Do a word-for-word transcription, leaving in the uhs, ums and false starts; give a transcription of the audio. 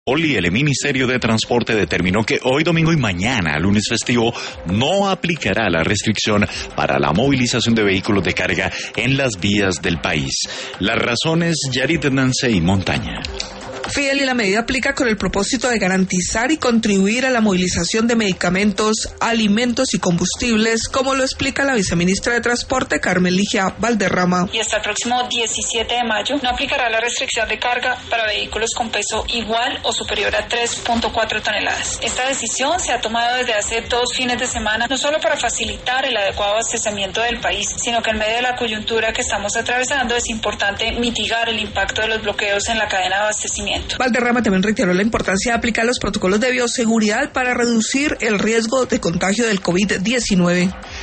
Hoy el Ministerio de Transporte determinó que hoy domingo y mañana, lunes festivo, no aplicará la restricción para la movilización de vehículos de carga en las vías del país. Las razones, Yarit Nancey Montaña. Fidel, y la medida aplica con el propósito de garantizar y contribuir a la movilización de medicamentos, alimentos y combustibles, como lo explica la viceministra de Transporte, Carmen Ligia Valderrama. Y hasta el próximo diecisiete de mayo no aplicará la restricción de carga para vehículos con peso igual o superior a tres punto cuatro toneladas. Esta decisión se ha tomado desde hace dos fines de semana, no solo para facilitar el adecuado abastecimiento del país, sino que en medio de la coyuntura que estamos atravesando es importante mitigar el impacto de los bloqueos en la cadena de abastecimiento. Valderrama también reiteró la importancia de aplicar los protocolos de bioseguridad para reducir el riesgo de contagio del COVID diecinueve.